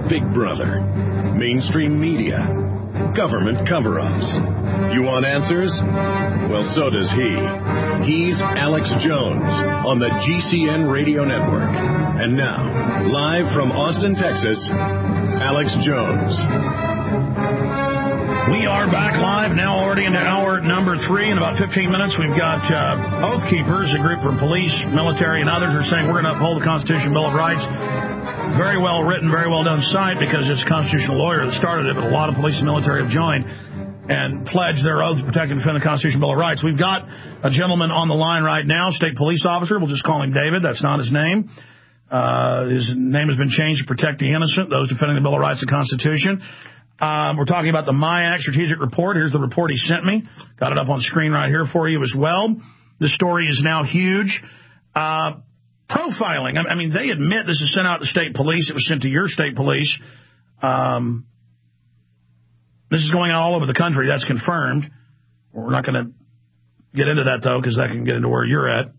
Big Brother, mainstream media, government cover-ups. You want answers? Well, so does he. He's Alex Jones on the GCN Radio Network. And now, live from Austin, Texas, Alex Jones. We are back live now, already into hour number 3. In about 15 minutes, we've got Oath Keepers, a group from police, military, and others are saying we're going to uphold the Constitution Bill of Rights. Very well written, very well done site, because it's a constitutional lawyer that started it, but a lot of police and military have joined and pledged their oath to protect and defend the Constitution Bill of Rights. We've got a gentleman on the line right now, state police officer. We'll just call him David. That's not his name. His name has been changed to protect the innocent, those defending the Bill of Rights and Constitution. We're talking about the MIAC strategic report. Here's the report he sent me. Got it up on screen right here for you as well. This story is now huge. Profiling. I mean, they admit this is sent out to state police. It was sent to your state police. This is going out all over the country. That's confirmed. We're not going to get into that, though, because that can get into where you're at.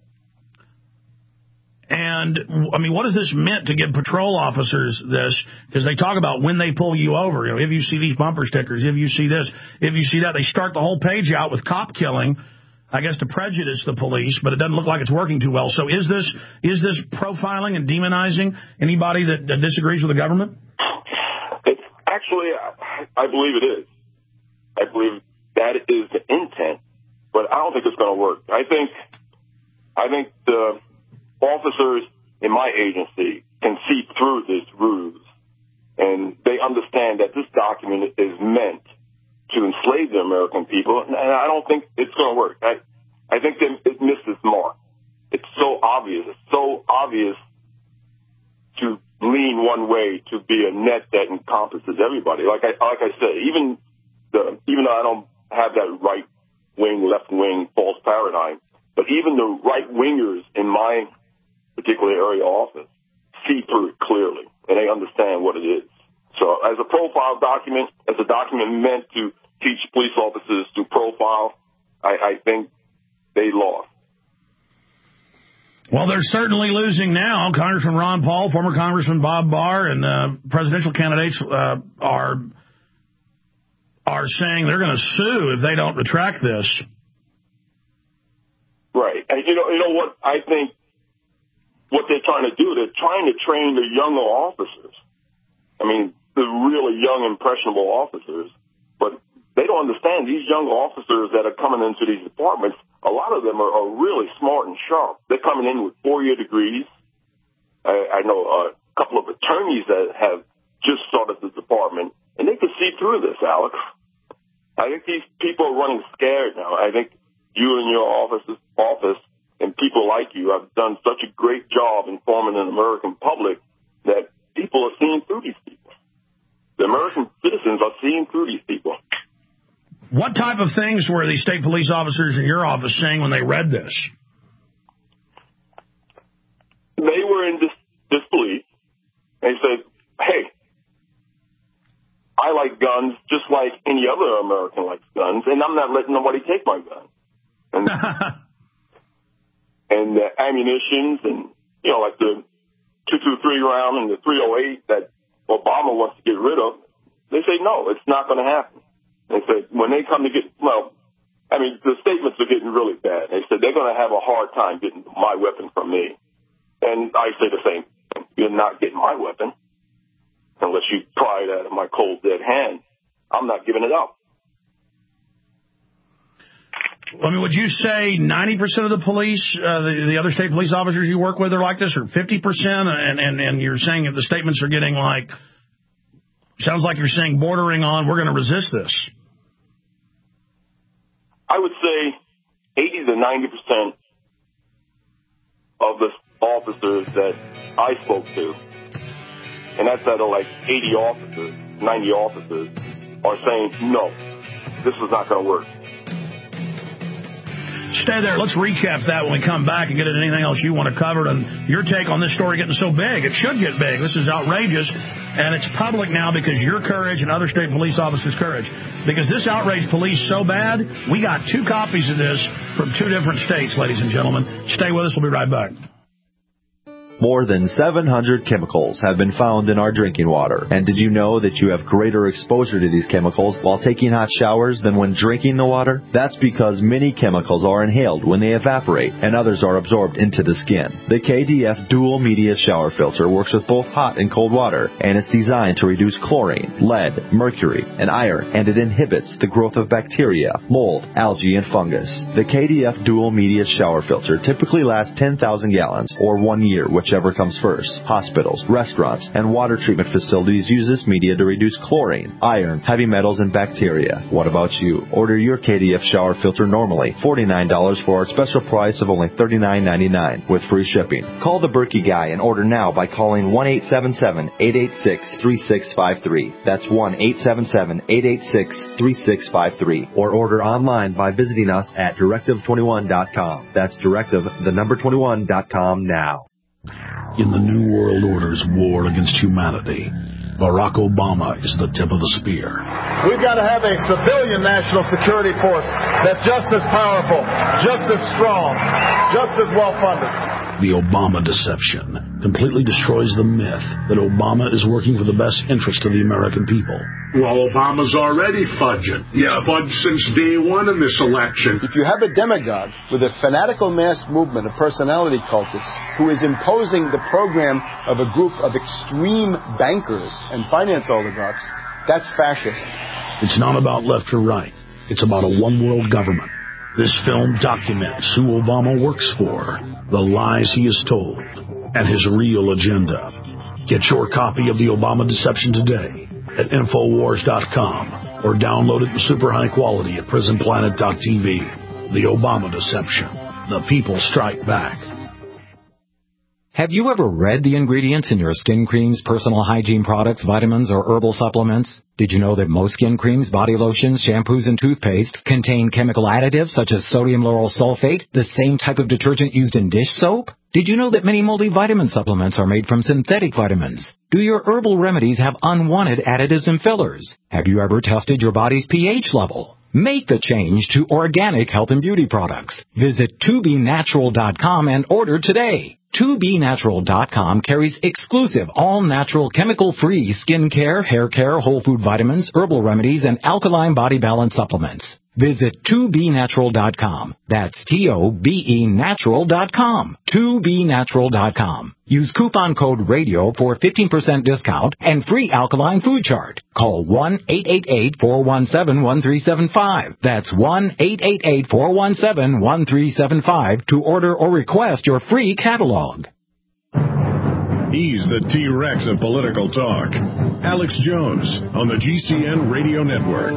And, I mean, what has this meant to give patrol officers this? Because they talk about when they pull you over. You know, if you see these bumper stickers, if you see this, if you see that, they start the whole page out with cop killing, I guess to prejudice the police, but it doesn't look like it's working too well. So is this profiling and demonizing anybody that disagrees with the government? Actually, I believe it is. I believe that is the intent, but I don't think it's going to work. I think the officers in my agency can see through this ruse, and they understand that this document is meant to enslave the American people, and I don't think it's going to work. I think it missed its mark. It's so obvious. It's so obvious to lean one way, to be a net that encompasses everybody. Like I said, even though I don't have that right wing, left wing false paradigm, but even the right wingers in my particular area office see through it clearly, and they understand what it is. So as a profile document, as a document meant to teach police officers to profile, I think they lost. Well, they're certainly losing now. Congressman Ron Paul, former Congressman Bob Barr, and presidential candidates are saying they're going to sue if they don't retract this. Right. And you know what I think what they're trying to do, they're trying to train the younger officers. I mean, the really young, impressionable officers, but they don't understand these young officers that are coming into these departments. A lot of them are really smart and sharp. They're coming in with 4-year degrees. I know a couple of attorneys that have just started the department, and they can see through this, Alex. I think these people are running scared now. I think you and your office and people like you have done such a great job informing an American public that people are seeing through these people. The American citizens are seeing through these people. What type of things were these state police officers in your office saying when they read this? They were in disbelief. They said, hey, I like guns just like any other American likes guns, and I'm not letting nobody take my gun. And, and the ammunitions and, you know, like the 223 round and the 308 that Obama wants to get rid of, they say, no, it's not going to happen. They said when they come to get, well, I mean, the statements are getting really bad. They said they're going to have a hard time getting my weapon from me. And I say the same thing. You're not getting my weapon unless you pry it out of my cold, dead hand. I'm not giving it up. I mean, would you say 90% of the police, the other state police officers you work with are like this, or 50%? And you're saying that the statements are getting like, sounds like you're saying bordering on, we're going to resist this. I would say 80 to 90% of the officers that I spoke to, and that's out of like 80 officers, 90 officers, are saying, no, this is not going to work. Stay there. Let's recap that when we come back and get into anything else you want to cover. And your take on this story getting so big. It should get big. This is outrageous. And it's public now because your courage and other state police officers' courage. Because this outraged police so bad, we got 2 copies of this from 2 different states, ladies and gentlemen. Stay with us. We'll be right back. More than 700 chemicals have been found in our drinking water. And did you know that you have greater exposure to these chemicals while taking hot showers than when drinking the water? That's because many chemicals are inhaled when they evaporate and others are absorbed into the skin. The KDF Dual Media Shower Filter works with both hot and cold water, and it's designed to reduce chlorine, lead, mercury, and iron, and it inhibits the growth of bacteria, mold, algae, and fungus. The KDF Dual Media Shower Filter typically lasts 10,000 gallons or 1 year, whichever comes first. Hospitals, restaurants, and water treatment facilities use this media to reduce chlorine, iron, heavy metals, and bacteria. What about you? Order your KDF shower filter normally $49 for our special price of only $39.99 with free shipping. Call the Berkey Guy and order now by calling 1-877-886-3653. That's 1-877-886-3653. Or order online by visiting us at Directive21.com. That's Directive21.com now. In the New World Order's war against humanity, Barack Obama is the tip of the spear. We've got to have a civilian national security force that's just as powerful, just as strong, just as well-funded. The Obama deception completely destroys the myth that Obama is working for the best interest of the American people. Well, Obama's already fudging. He's fudged since day one in this election. If you have a demagogue with a fanatical mass movement of personality cultists who is imposing the program of a group of extreme bankers and finance oligarchs, that's fascism. It's not about left or right. It's about a one-world government. This film documents who Obama works for, the lies he has told, and his real agenda. Get your copy of The Obama Deception today at Infowars.com or download it in super high quality at PrisonPlanet.tv. The Obama Deception. The people strike back. Have you ever read the ingredients in your skin creams, personal hygiene products, vitamins, or herbal supplements? Did you know that most skin creams, body lotions, shampoos, and toothpaste contain chemical additives such as sodium lauryl sulfate, the same type of detergent used in dish soap? Did you know that many multivitamin supplements are made from synthetic vitamins? Do your herbal remedies have unwanted additives and fillers? Have you ever tested your body's pH level? Make the change to organic health and beauty products. Visit tobinatural.com and order today. 2BNatural.com carries exclusive, all-natural, chemical-free skincare, hair care, whole food vitamins, herbal remedies, and alkaline body balance supplements. Visit 2BNatural.com. That's TOBENatural.com. 2BNatural.com. Use coupon code RADIO for 15% discount and free alkaline food chart. Call 1-888-417-1375. That's 1-888-417-1375 to order or request your free catalog. He's the T-Rex of political talk. Alex Jones on the GCN Radio Network.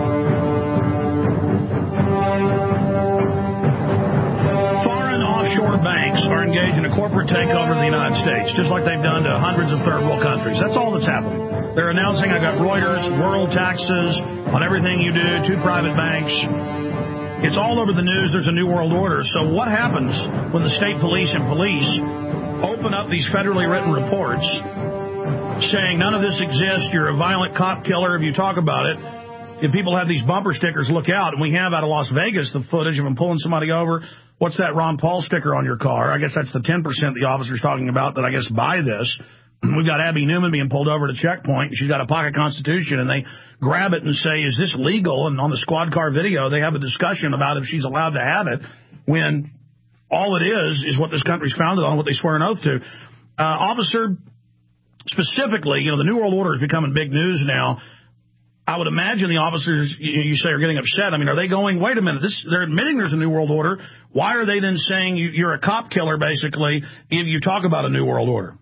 Offshore banks are engaged in a corporate takeover of the United States, just like they've done to hundreds of third world countries. That's all that's happening. They're announcing, I got Reuters, world taxes on everything you do, 2 private banks. It's all over the news. There's a new world order. So what happens when the state police and police open up these federally written reports saying none of this exists, you're a violent cop killer if you talk about it? If people have these bumper stickers, look out. And we have out of Las Vegas the footage of them pulling somebody over. What's that Ron Paul sticker on your car? I guess that's the 10% the officer's talking about that I guess buy this. We've got Abby Newman being pulled over to checkpoint. She's got a pocket constitution, and they grab it and say, is this legal? And on the squad car video, they have a discussion about if she's allowed to have it when all it is what this country's founded on, what they swear an oath to. Officer, specifically, the New World Order is becoming big news now. I would imagine the officers, you say, are getting upset. I mean, are they going, wait a minute, they're admitting there's a New World Order. Why are they then saying you're a cop killer, basically, if you talk about a New World Order?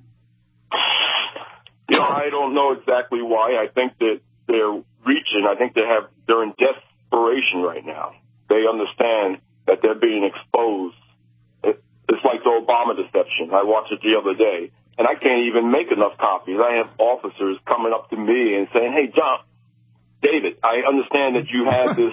I don't know exactly why. I think that they're reaching. I think they're in desperation right now. They understand that they're being exposed. It's like the Obama deception. I watched it the other day, and I can't even make enough copies. I have officers coming up to me and saying, hey, David, I understand that you had this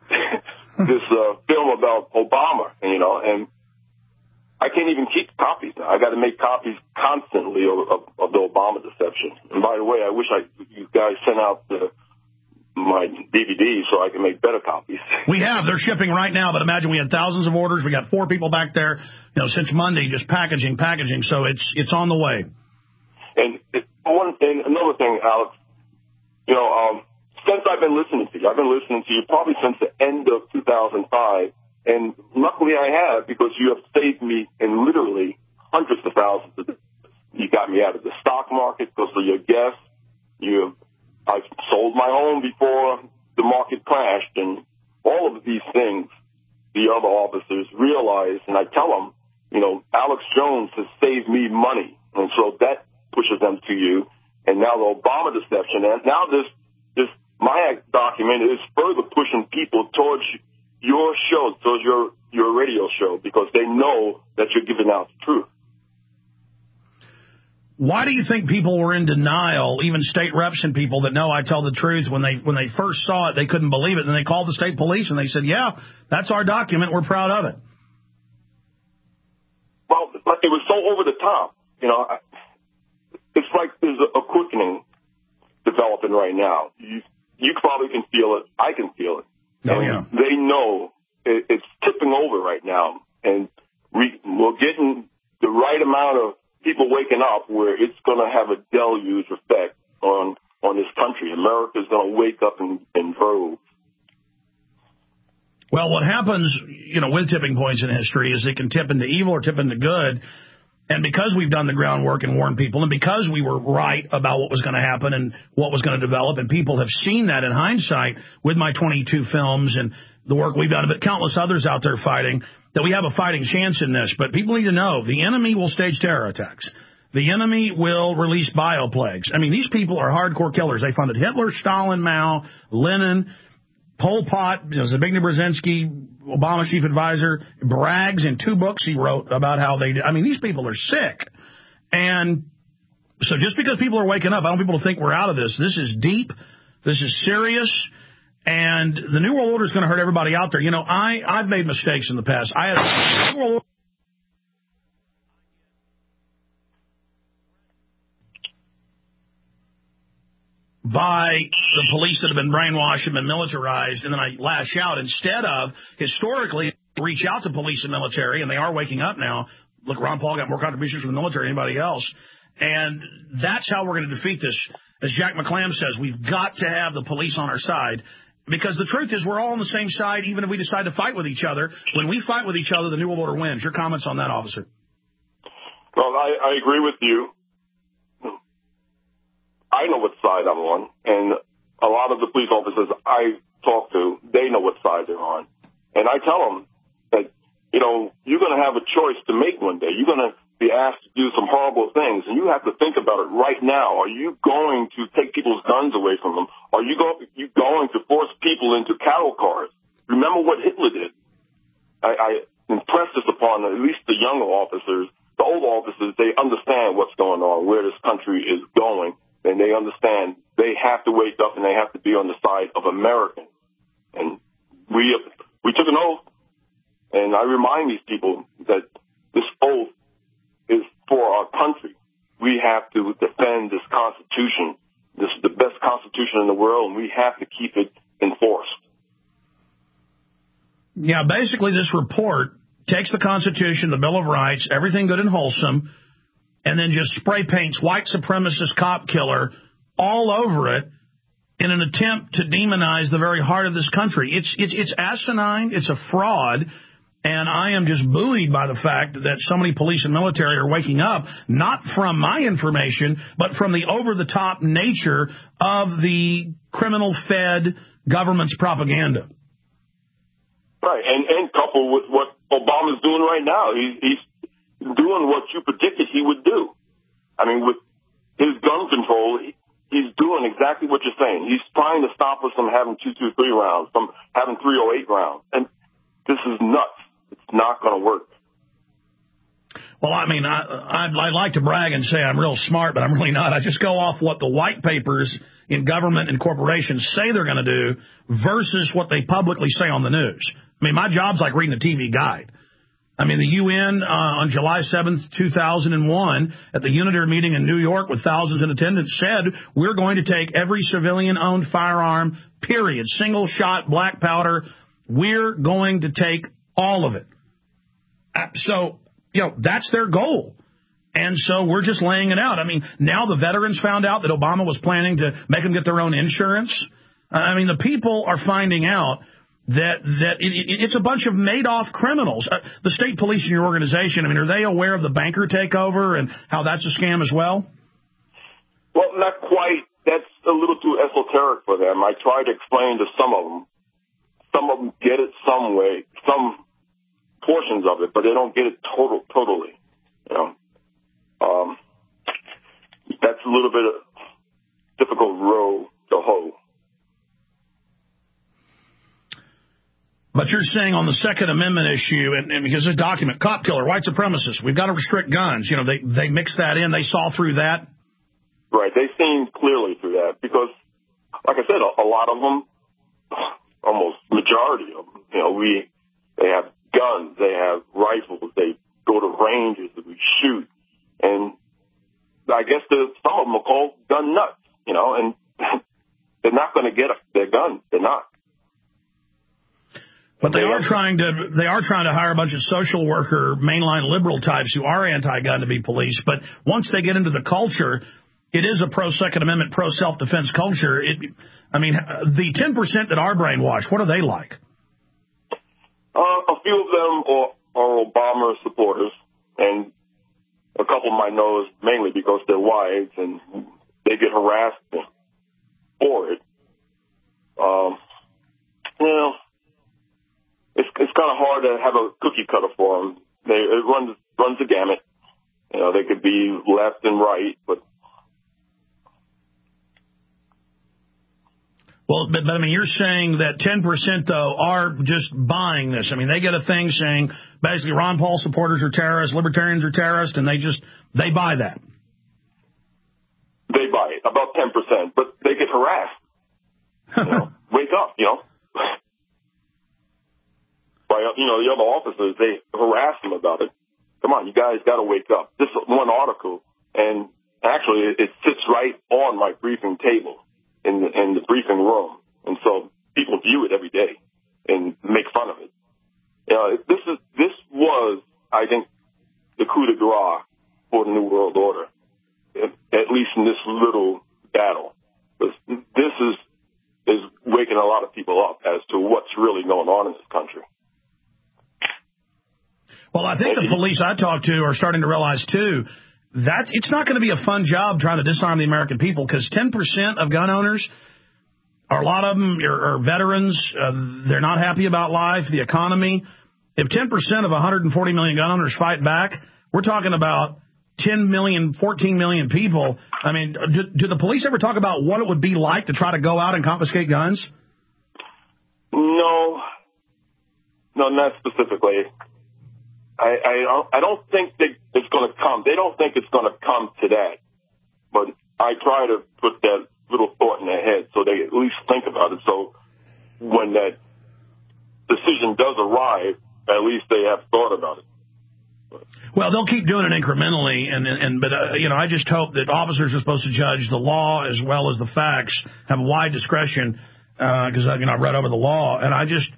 film about Obama, and I can't even keep copies now. I got to make copies constantly of the Obama deception. And by the way, I wish you guys sent out my DVD so I can make better copies. We have. They're shipping right now, but imagine we had thousands of orders. We got 4 people back there, since Monday, just packaging. So it's on the way. And another thing, Alex, since I've been listening to you, probably since the end of 2005, and luckily I have, because you have saved me in literally hundreds of thousands of dollars. You got me out of the stock market because of your guests. I sold my home before the market crashed, and all of these things the other officers realize, and I tell them, Alex Jones has saved me money, and so that pushes them to you. And now the Obama deception, and now this my document is further pushing people towards your show, towards your radio show, because they know that you're giving out the truth. Why do you think people were in denial, even state reps and people that know I tell the truth? When they first saw it, they couldn't believe it. And they called the state police and they said, yeah, that's our document. We're proud of it. Well, it was so over the top. It's like there's a quickening developing right now. You probably can feel it. I can feel it. Oh, yeah. They know it's tipping over right now. And we're getting the right amount of people waking up where it's going to have a deluge effect on this country. America's going to wake up in droves. Well, what happens, with tipping points in history is it can tip into evil or tip into good. And because we've done the groundwork and warned people, and because we were right about what was going to happen and what was going to develop, and people have seen that in hindsight with my 22 films and the work we've done, but countless others out there fighting, that we have a fighting chance in this. But people need to know the enemy will stage terror attacks. The enemy will release bioplagues. I mean, these people are hardcore killers. They funded Hitler, Stalin, Mao, Lenin, Pol Pot, Zbigniew Brzezinski, Obama's chief advisor, brags in 2 books he wrote about how they did. I mean, these people are sick. And so just because people are waking up, I don't want people to think we're out of this. This is deep. This is serious. And the New World Order is going to hurt everybody out there. I've made mistakes in the past. I had New World Order. By the police that have been brainwashed and been militarized, and then I lash out instead of historically reach out to police and military, and they are waking up now. Look, Ron Paul got more contributions from the military than anybody else, and that's how we're going to defeat this. As Jack McClam says, we've got to have the police on our side, because the truth is we're all on the same side, even if we decide to fight with each other. When we fight with each other, the New World Order wins. Your comments on that, officer? Well, I agree with you. I know what side I'm on, and a lot of the police officers I talk to, they know what side they're on. And I tell them that, you're going to have a choice to make one day. You're going to be asked to do some horrible things, and you have to think about it right now. Are you going to take people's guns away from them? Are you going to force people into cattle cars? Remember what Hitler did. I impress this upon at least the younger officers. The older officers, they understand what's going on, where this country is going. And they understand they have to wake up and they have to be on the side of Americans. And we took an oath, and I remind these people that this oath is for our country. We have to defend this Constitution. This is the best Constitution in the world, and we have to keep it enforced. Yeah, basically this report takes the Constitution, the Bill of Rights, everything good and wholesome, and then just spray paints white supremacist cop killer all over it in an attempt to demonize the very heart of this country. It's asinine. It's a fraud. And I am just buoyed by the fact that so many police and military are waking up, not from my information, but from the over-the-top nature of the criminal-fed government's propaganda. Right, and coupled with what Obama's doing right now. He's doing what you predicted he would do. I mean, with his gun control, he's doing exactly what you're saying. He's trying to stop us from having 223 rounds, from having 308 rounds. And this is nuts. It's not going to work. Well, I mean, I'd like to brag and say I'm real smart, but I'm really not. I just go off what the white papers in government and corporations say they're going to do versus what they publicly say on the news. I mean, my job's like reading a TV guide. I mean, the UN on July 7th, 2001, at the UNITAR meeting in New York with thousands in attendance, said we're going to take every civilian-owned firearm, period, single shot, black powder. We're going to take all of it. So, that's their goal. And so we're just laying it out. I mean, now the veterans found out that Obama was planning to make them get their own insurance. I mean, the people are finding out that it's a bunch of Madoff criminals. The state police in your organization, I mean, are they aware of the banker takeover and how that's a scam as well? Well, not quite. That's a little too esoteric for them. I tried to explain to some of them. Some of them get it some way, some portions of it, but they don't get it totally. That's a little bit of difficult row to hoe. But you're saying on the Second Amendment issue, and because this document, cop killer, white supremacist, we've got to restrict guns. They mix that in. They saw through that. Right. They seen clearly through that because, like I said, a lot of them, almost majority of them, they have guns, they have rifles, they go to ranges that we shoot. And I guess some of them are called gun nuts, and they're not going to get their guns. They're not. But they are trying to hire a bunch of social worker, mainline liberal types who are anti-gun to be police. But once they get into the culture, it is a pro-Second Amendment, pro-self-defense culture. The 10% that are brainwashed, what are they like? A few of them are Obama supporters, and a couple might know is mainly because they're wives and they get harassed for it. It's kind of hard to have a cookie cutter for them. It runs the gamut. They could be left and right, but. Well, but I mean, you're saying that 10%, though, are just buying this. I mean, they get a thing saying basically Ron Paul supporters are terrorists, libertarians are terrorists, and they buy that. They buy it, about 10%, but they get harassed. Wake up, by the other officers. They harass them about it. Come on, you guys got to wake up. This one article, and actually it sits right on my briefing table. In the briefing room, and so people view it every day and make fun of it. This was, I think, the coup de grace for the New World Order, at least in this little battle. This is waking a lot of people up as to what's really going on in this country. Well, I think the police I talk to are starting to realize, too, that it's not going to be a fun job trying to disarm the American people because 10% of gun owners, a lot of them are veterans. They're not happy about life, the economy. If 10% of 140 million gun owners fight back, we're talking about 10 million, 14 million people. I mean, do the police ever talk about what it would be like to try to go out and confiscate guns? No, not specifically. I don't think it's going to come. They don't think it's going to come to that. But I try to put that little thought in their head so they at least think about it. So when that decision does arrive, at least they have thought about it. Well, they'll keep doing it incrementally, but I just hope that officers are supposed to judge the law as well as the facts, have wide discretion, because I've read over the law, and I just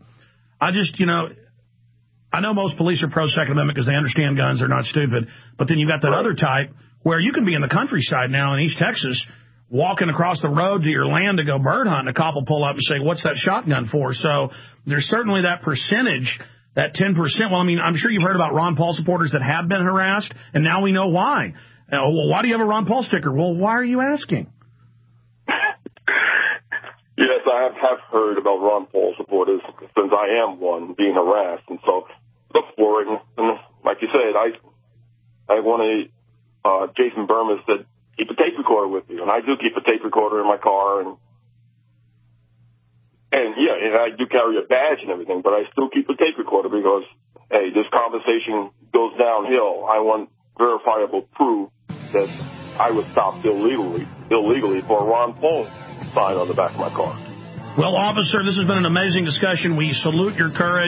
I know most police are pro-Second Amendment because they understand guns. They're not stupid. But then you've got that other type where you can be in the countryside now in East Texas walking across the road to your land to go bird hunting. A cop will pull up and say, what's that shotgun for? So there's certainly that percentage, that 10%. Well, I mean, I'm sure you've heard about Ron Paul supporters that have been harassed, and now we know why. Well, why do you have a Ron Paul sticker? Well, why are you asking? Yes, I have heard about Ron Paul supporters since I am one being harassed, and so look for it. And like you said, I want Jason Berman said keep a tape recorder with you, and I do keep a tape recorder in my car, and I do carry a badge and everything, but I still keep a tape recorder because hey, this conversation goes downhill. I want verifiable proof that I was stopped illegally for a Ron Paul sign on the back of my car. Well, officer, this has been an amazing discussion. We salute your courage.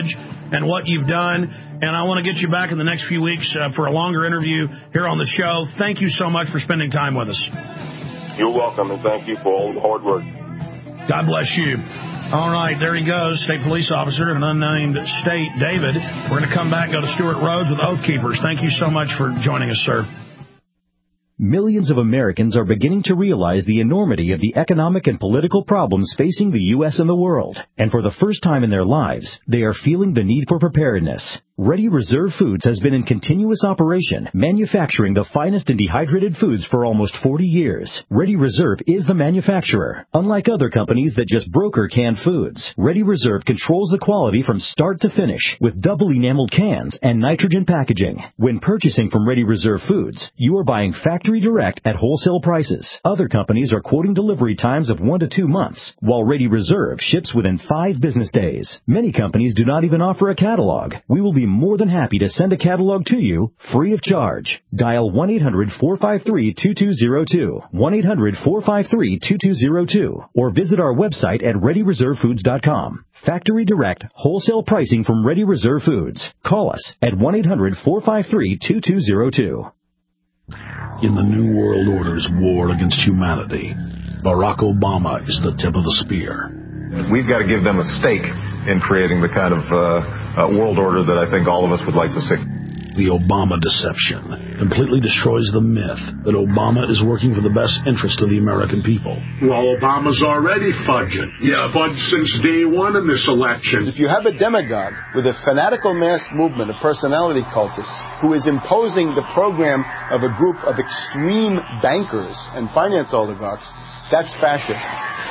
and what you've done. And I want to get you back in the next few weeks for a longer interview here on the show. Thank you so much for spending time with us. You're welcome, and thank you for all the hard work. God bless you. All right, there he goes, state police officer of an unnamed state, David. We're going to come back, go to Stuart Rhodes with Oath Keepers. Thank you so much for joining us, sir. Millions of Americans are beginning to realize the enormity of the economic and political problems facing the U.S. and the world. And for the first time in their lives, they are feeling the need for preparedness. Ready Reserve Foods has been in continuous operation, manufacturing the finest in dehydrated foods for almost 40 years. Ready Reserve is the manufacturer. Unlike other companies that just broker canned foods, Ready Reserve controls the quality from start to finish with double enameled cans and nitrogen packaging. When purchasing from Ready Reserve Foods, you are buying factory direct at wholesale prices. Other companies are quoting delivery times of 1 to 2 months, while Ready Reserve ships within 5 business days. Many companies do not even offer a catalog. We will be more than happy to send a catalog to you free of charge. Dial 1-800-453-2202, 1-800-453-2202, or visit our website at ReadyReserveFoods.com. Factory direct, wholesale pricing from Ready Reserve Foods. Call us at 1-800-453-2202. In the New World Order's war against humanity, Barack Obama is the tip of the spear. We've got to give them a stake in creating the kind of world order that I think all of us would like to see. The Obama deception completely destroys the myth that Obama is working for the best interest of the American people. Well, Obama's already fudging. He's fudged since day one in this election. If you have a demagogue with a fanatical mass movement of personality cultists who is imposing the program of a group of extreme bankers and finance oligarchs, that's fascism.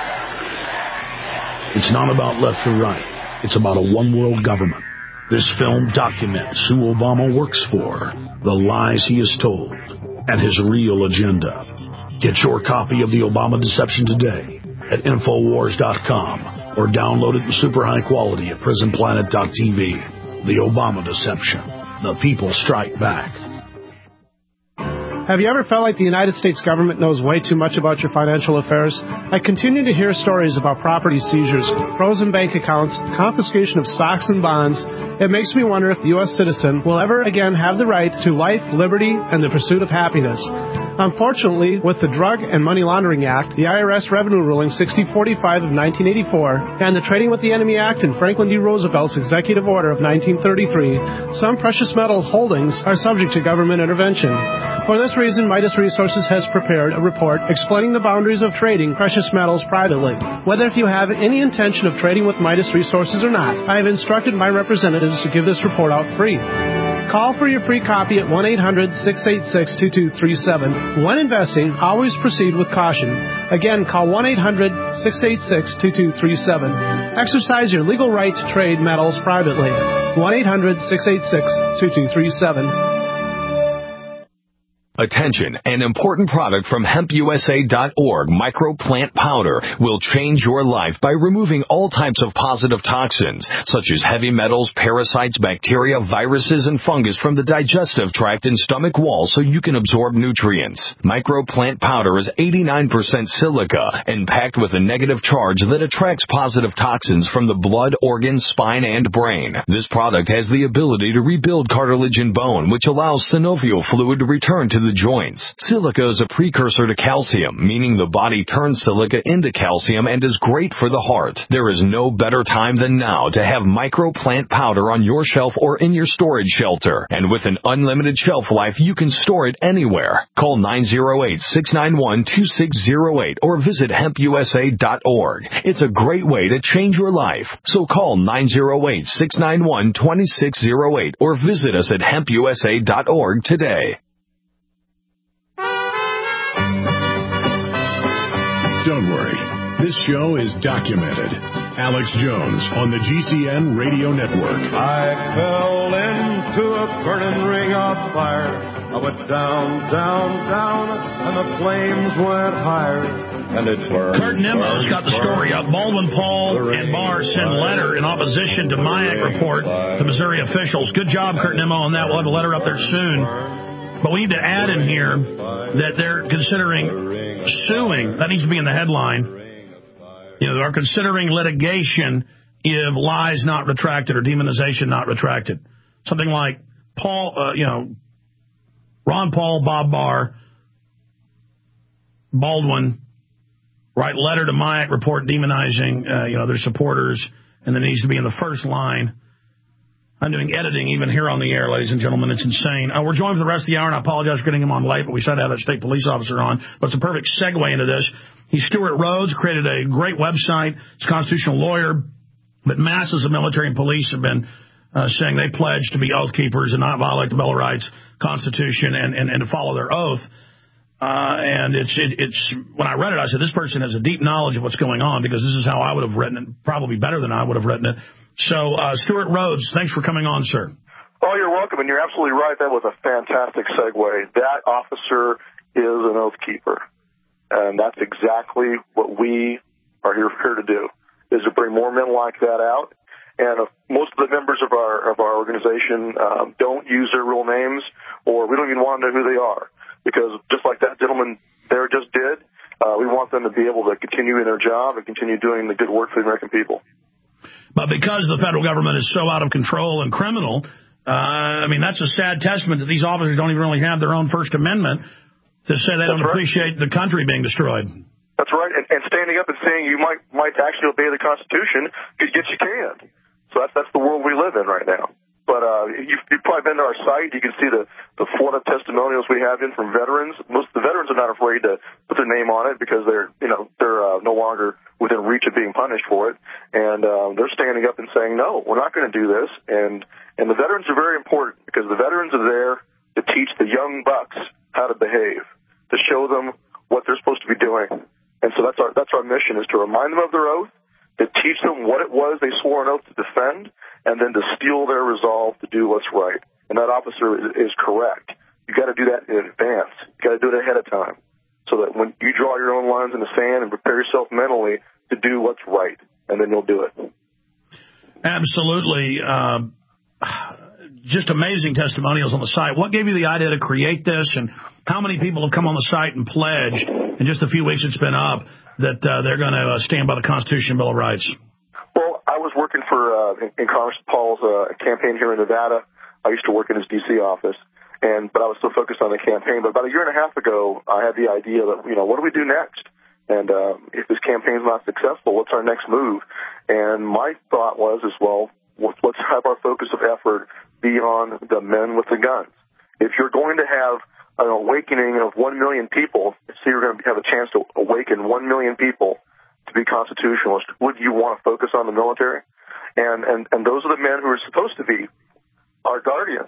It's not about left or right. It's about a one-world government. This film documents who Obama works for, the lies he has told, and his real agenda. Get your copy of The Obama Deception today at Infowars.com or download it in super high quality at PrisonPlanet.tv. The Obama Deception. The people strike back. Have you ever felt like the United States government knows way too much about your financial affairs? I continue to hear stories about property seizures, frozen bank accounts, confiscation of stocks and bonds. It makes me wonder if the U.S. citizen will ever again have the right to life, liberty, and the pursuit of happiness. Unfortunately, with the Drug and Money Laundering Act, the IRS Revenue Ruling 6045 of 1984, and the Trading with the Enemy Act and Franklin D. Roosevelt's Executive Order of 1933, some precious metal holdings are subject to government intervention. For this reason, Midas Resources has prepared a report explaining the boundaries of trading precious metals privately. Whether if you have any intention of trading with Midas Resources or not, I have instructed my representatives to give this report out free. Call for your free copy at 1-800-686-2237. When investing, always proceed with caution. Again, call 1-800-686-2237. Exercise your legal right to trade metals privately. 1-800-686-2237. Attention, an important product from HempUSA.org, microplant powder, will change your life by removing all types of positive toxins, such as heavy metals, parasites, bacteria, viruses, and fungus from the digestive tract and stomach wall so you can absorb nutrients. Microplant powder is 89% silica and packed with a negative charge that attracts positive toxins from the blood, organs, spine, and brain. This product has the ability to rebuild cartilage and bone, which allows synovial fluid to return to the joints. Silica is a precursor to calcium, meaning the body turns silica into calcium and is great for the heart. There is no better time than now to have microplant powder on your shelf or in your storage shelter. And with an unlimited shelf life, you can store it anywhere. Call 908-691-2608 or visit HempUSA.org. It's a great way to change your life. So call 908-691-2608 or visit us at HempUSA.org today. Don't worry, this show is documented. Alex Jones on the GCN Radio Network. I fell into a burning ring of fire. I went down, down, down, and the flames went higher. And it burned. Kurt Nimmo's got the story up. Baldwin Paul and Barr send letter in opposition to MIAC report to Missouri officials. Good job, Kurt Nimmo, on that. We'll have a letter up there soon. But we need to add in here that they're considering suing. That needs to be in the headline. You know, they're considering litigation if lies not retracted or demonization not retracted. Something like Ron Paul, Bob Barr, Baldwin write letter to Mayak report demonizing their supporters, and then needs to be in the first line. I'm doing editing even here on the air, ladies and gentlemen. It's insane. We're joined for the rest of the hour, and I apologize for getting him on late, but we tried to have that state police officer on. But it's a perfect segue into this. He's Stuart Rhodes, created a great website. He's a constitutional lawyer, but masses of military and police have been saying they pledge to be oath keepers and not violate the Bill of Rights, Constitution, and to follow their oath. And it's when I read it, I said, this person has a deep knowledge of what's going on, because this is how I would have written it, probably better than I would have written it. So, Stuart Rhodes, thanks for coming on, sir. Oh, you're welcome, and you're absolutely right. That was a fantastic segue. That officer is an oath keeper, and that's exactly what we are here to do, is to bring more men like that out. And most of the members of our organization don't use their real names, or we don't even want to know who they are, because just like that gentleman there just did, we want them to be able to continue in their job and continue doing the good work for the American people. But because the federal government is so out of control and criminal, that's a sad testament that these officers don't even really have their own First Amendment to say they don't appreciate the country being destroyed. That's right. And standing up and saying you might actually obey the Constitution, yes, you can. So that's the world we live in right now. But you've probably been to our site. You can see the flood of testimonials we have in from veterans. Most of the veterans are not afraid to put their name on it, because they're no longer within reach of being punished for it. And they're standing up and saying, no, we're not going to do this. And the veterans are very important, because the veterans are there to teach the young bucks how to behave, to show them what they're supposed to be doing. And so that's our mission, is to remind them of their oath, to teach them what it was they swore an oath to defend, and then to steel their resolve to do what's right. And that officer is correct. You got to do that in advance. You got to do it ahead of time, so that when you draw your own lines in the sand and prepare yourself mentally to do what's right, and then you'll do it. Absolutely. Just amazing testimonials on the site. What gave you the idea to create this, and how many people have come on the site and pledged in just a few weeks it's been up that they're going to stand by the Constitution and Bill of Rights? Well, I was working in Congressman Paul's campaign here in Nevada. I used to work in his D.C. office, but I was still focused on the campaign. But about a year and a half ago, I had the idea that, what do we do next? And if this campaign's not successful, what's our next move? And my thought was, let's have our focus of effort be on the men with the guns. If you're going to have an awakening of 1 million people, so you're going to have a chance to awaken 1 million people to be constitutionalists, would you want to focus on the military? And those are the men who are supposed to be our guardians.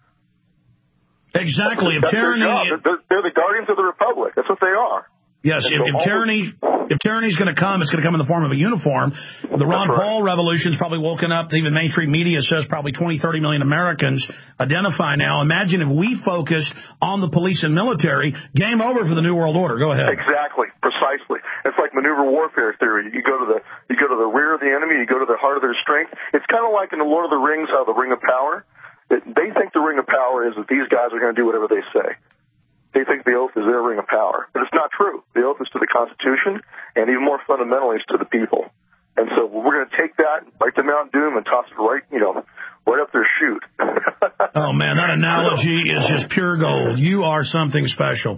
Exactly. They're the guardians of the Republic. That's what they are. Yes, if tyranny's going to come, it's going to come in the form of a uniform. The Ron Paul revolution's probably woken up. Even mainstream media says probably 20, 30 million Americans identify now. Imagine if we focused on the police and military. Game over for the New World Order. Go ahead. Exactly, precisely. It's like maneuver warfare theory. You go to the rear of the enemy. You go to the heart of their strength. It's kind of like in the Lord of the Rings, how the Ring of Power. They think the Ring of Power is that these guys are going to do whatever they say. They think the oath is their ring of power. But it's not true. The oath is to the Constitution, and even more fundamentally, it's to the people. And so we're going to take that, like the Mount Doom, and toss it right up their chute. Oh, man, that analogy is just pure gold. You are something special.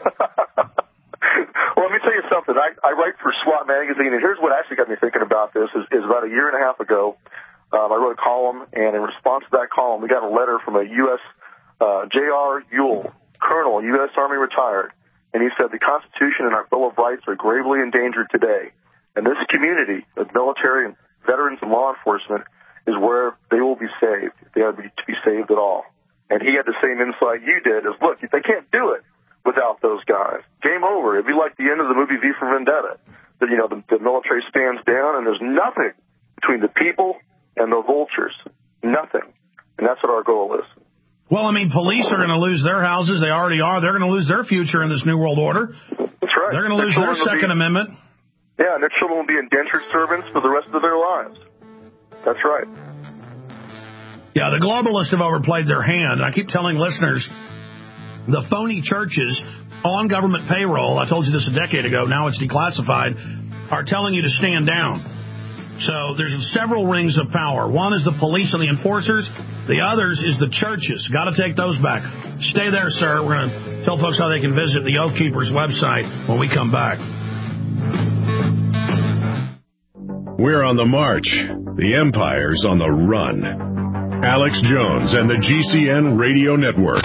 Well, let me tell you something. I write for SWAT Magazine, and here's what actually got me thinking about this. Is about a year and a half ago, I wrote a column, and in response to that column, we got a letter from a U.S. J.R. Ewell, Colonel, U.S. Army retired, and he said the Constitution and our Bill of Rights are gravely endangered today, and this community of military and veterans and law enforcement is where they will be saved, if they are to be saved at all. And he had the same insight you did, is, look, if they can't do it without those guys, game over. It'd be like the end of the movie V for Vendetta. The military stands down, and there's nothing between the people and the vultures. Nothing. And that's what our goal is. Well, police are going to lose their houses. They already are. They're going to lose their future in this New World Order. That's right. They're going to lose their Second Amendment. Yeah, and their children will be indentured servants for the rest of their lives. That's right. Yeah, the globalists have overplayed their hand. And I keep telling listeners, the phony churches on government payroll, I told you this a decade ago, now it's declassified, are telling you to stand down. So there's several rings of power. One is the police and the enforcers. The others is the churches. Got to take those back. Stay there, sir. We're going to tell folks how they can visit the Oath Keepers website when we come back. We're on the march. The empire's on the run. Alex Jones and the GCN Radio Network.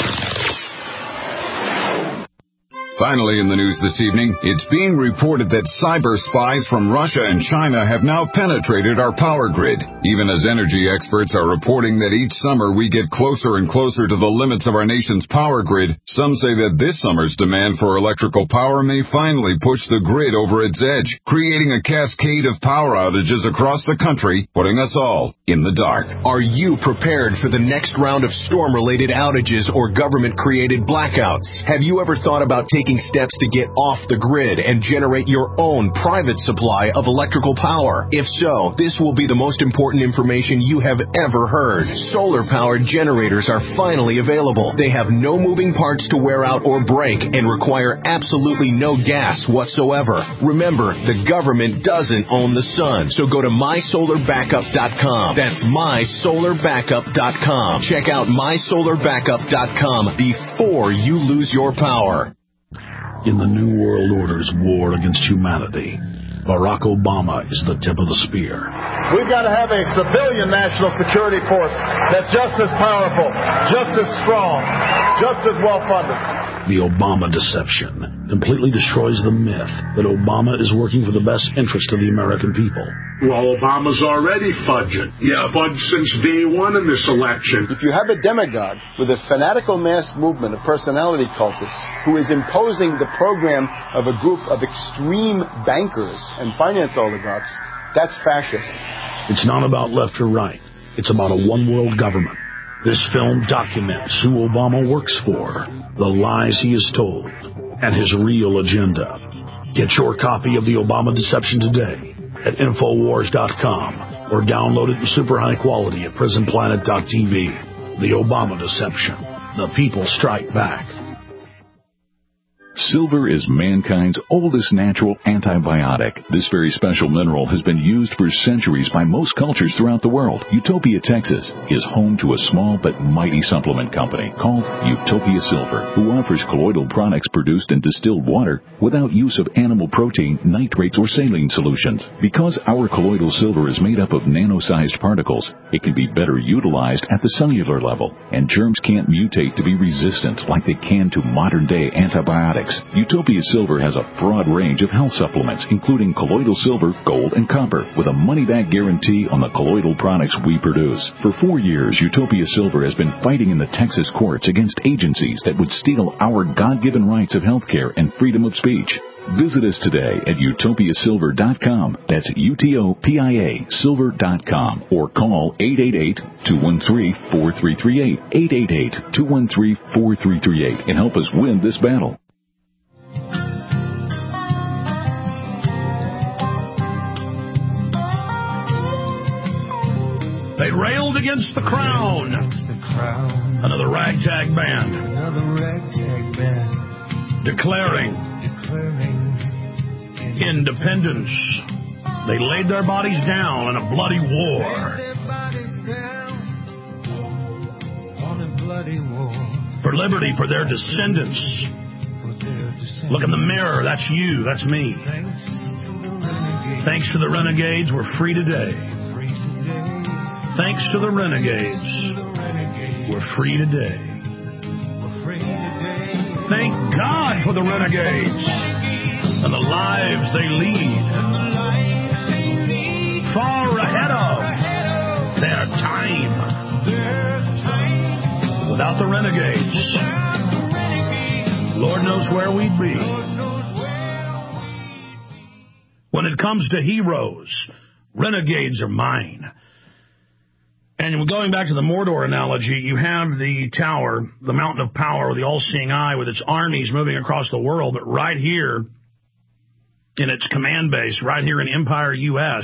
Finally in the news this evening, it's being reported that cyber spies from Russia and China have now penetrated our power grid. Even as energy experts are reporting that each summer we get closer and closer to the limits of our nation's power grid, some say that this summer's demand for electrical power may finally push the grid over its edge, creating a cascade of power outages across the country, putting us all in the dark. Are you prepared for the next round of storm-related outages or government-created blackouts? Have you ever thought about taking steps to get off the grid and generate your own private supply of electrical power? If so, this will be the most important information you have ever heard. Solar-powered generators are finally available. They have no moving parts to wear out or break and require absolutely no gas whatsoever. Remember, the government doesn't own the sun, so go to mysolarbackup.com. That's mysolarbackup.com. Check out mysolarbackup.com before you lose your power. In the New World Order's war against humanity, Barack Obama is the tip of the spear. We've got to have a civilian national security force that's just as powerful, just as strong, just as well-funded. The Obama deception completely destroys the myth that Obama is working for the best interest of the American people. Well, Obama's already fudging. He's fudged since day one in this election. If you have a demagogue with a fanatical mass movement of personality cultists who is imposing the program of a group of extreme bankers and finance oligarchs, that's fascist. It's not about left or right. It's about a one-world government. This film documents who Obama works for, the lies he has told, and his real agenda. Get your copy of The Obama Deception today at Infowars.com or download it in super high quality at PrisonPlanet.tv. The Obama Deception. The people strike back. Silver is mankind's oldest natural antibiotic. This very special mineral has been used for centuries by most cultures throughout the world. Utopia, Texas is home to a small but mighty supplement company called Utopia Silver, who offers colloidal products produced in distilled water without use of animal protein, nitrates, or saline solutions. Because our colloidal silver is made up of nano-sized particles, it can be better utilized at the cellular level, and germs can't mutate to be resistant like they can to modern-day antibiotics. Utopia Silver has a broad range of health supplements, including colloidal silver, gold, and copper, with a money-back guarantee on the colloidal products we produce. For 4 years, Utopia Silver has been fighting in the Texas courts against agencies that would steal our God-given rights of health care and freedom of speech. Visit us today at utopiasilver.com. That's UTOPIA silver.com, or call 888-213-4338, 888-213-4338, and help us win this battle. They railed against the crown. Another ragtag band. Declaring independence. They laid their bodies down in a bloody war. For liberty for their descendants. Look in the mirror. That's you. That's me. Thanks to the renegades, we're free today. Thanks to the renegades, we're free today. Thank God for the renegades and the lives they lead. Far ahead of their time. Without the renegades, Lord knows where we'd be. When it comes to heroes, renegades are mine. And going back to the Mordor analogy, you have the tower, the mountain of power, the all-seeing eye with its armies moving across the world, but right here in its command base, right here in Empire, U.S.,